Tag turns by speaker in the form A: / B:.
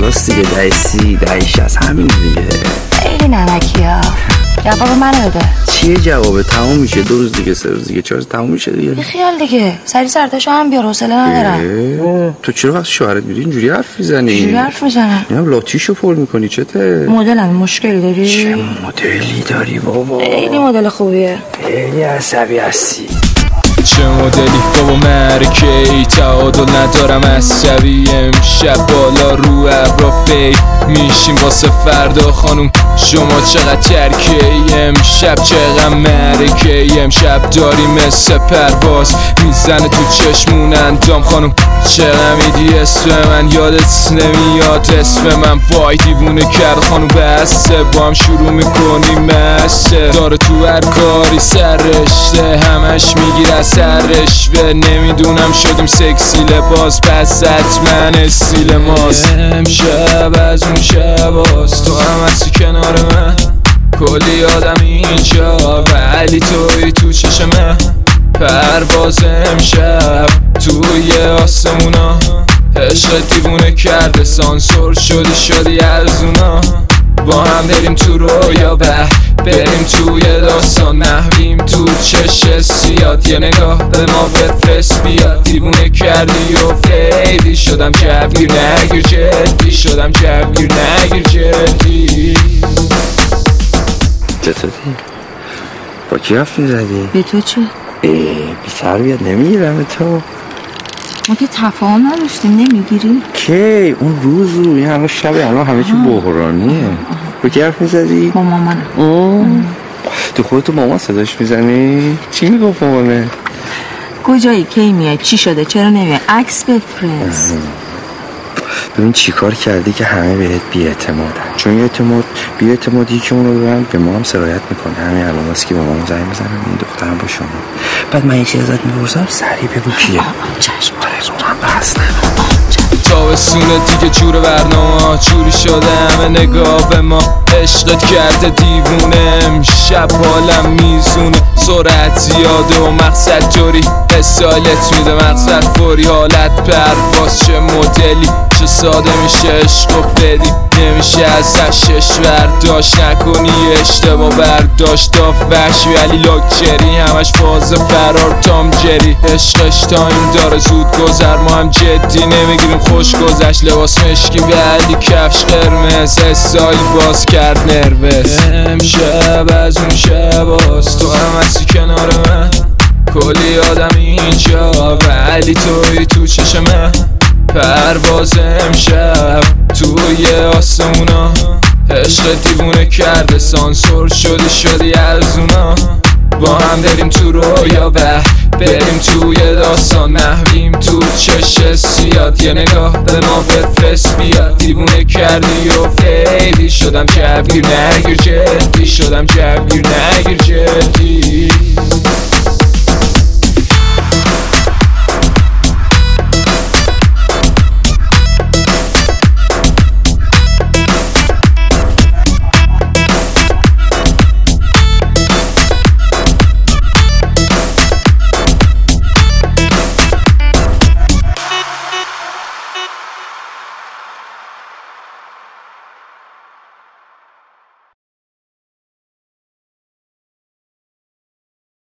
A: کلاس دیگه، دهه 30 دهه 60 همین دیگه.
B: خیلی نمکی ها. جواب منو بده.
A: چیه جوابه؟ تموم میشه 2 روز دیگه 3 روز دیگه 4 روز تموم میشه دیگه.
B: بیخیال دیگه، سری سرتاشو هم بیار، حوصله ندارم.
A: تو چرا وقتی شوهرت میری اینجوری حرف میزنی؟
B: اینجوری حرف میزنم؟
A: اینم لاتیشو پر میکنی چته؟
B: مدلم مشکلی داری؟
A: چه مدلی داری بابا؟
B: خیلی مدل خوبیه.
A: خیلی عصبی هستی.
C: چه مدلی بابا مرکه ای، تعادل ندارم عصبی. امشب بالا رو ابرا فی میشیم واسه فردا خانوم، شما چقدر ترکه ای، امشب چقدر مرکه ای. امشب داری مثل پرواز میزنه تو چشمون اندام خانوم، چقدر میدی اسم من یادت نمیاد اسم من، وای دیوونه کرد خانوم بسته، با هم شروع میکنیم مسته، داره تو هر کاری سر رشته همش میگیر از سر رشوه، نمیدونم شدیم سکسی لباس پس حتما استیل ماست. امشب از اون شباست، تو هم هستی کنار من، کلی آدم اینجا ولی توی تو چشمه، پرواز امشب توی آسمونا، عشق دیوونه کرده سانسور شدی از اونا، با هم بریم تو رویا بریم توی داستان، نحویم تو چش سیاد، یه نگاه به ما بفرست بیاد، دیوونه کردی و فیدی شدم جوگیر نگیر جدی، شدم جوگیر نگیر جدی.
A: چطوری؟ با کی حرف میزدی؟
B: به تو چه؟
A: بی تربیت نمیگیرم تو.
B: ما که تفاهم نداشتیم نمیگیری؟
A: کی اون روز رو این همه شب الان همه چی بحرانیه. با کی حرف میزدی؟
B: با مامانم.
A: تو خودتو مامان صداش میزنی؟ چی میگفت مامانه؟
B: کجایی؟ کی میای؟ چی شده؟ چرا نمیای؟ عکس بفرست.
A: ببین چی کار کردی که همه بهت بی‌اعتمادن، چون بی‌اعتمادی که اونو دارن به ما هم سرایت میکنه. همین الان واسه که با مامان زنگ بزنم این دخترم با شما، بعد من یه چیز ازت میپرسم سریع بگو کیه.
B: چشم
A: من بحث
C: تابستونه دیگه جور برنامه جوری شده، همه نگاه به ما عشقت کرده دیوونه، امشب حالم میزونه، سرعت زیاده و مقصد توری، استایلت میده مقصد فوری، حالت پرواز چه مدلی، چه ساده میشه عشق و بدی، نمیشه ازش برداشت نکنی اشتباه برداشت، داف وحشی ولی لاکچری، همش فاز فرار تام جری، عشقش تایم داره زود گذر، ما هم جدی نمیگیریم خوش گذشت، لباس مشکی ولی کفش قرمز، استایل باز کرد نروس، امشب از اون شباست، تو هم هستی کنار من، کلی آدم اینجا ولی توی تو چشمه، پرواز امشب توی آسمونا، عشق دیوونه کرده سانسور شدی از اونا، با هم بریم تو رویا بریم توی داستان، نحویم تو چش سیاد، یه نگاه به ما بفرست بیاد، دیوونه کردی و فیدی شدم جوگیر نگیر جدی، شدم جوگیر نگیر جدی.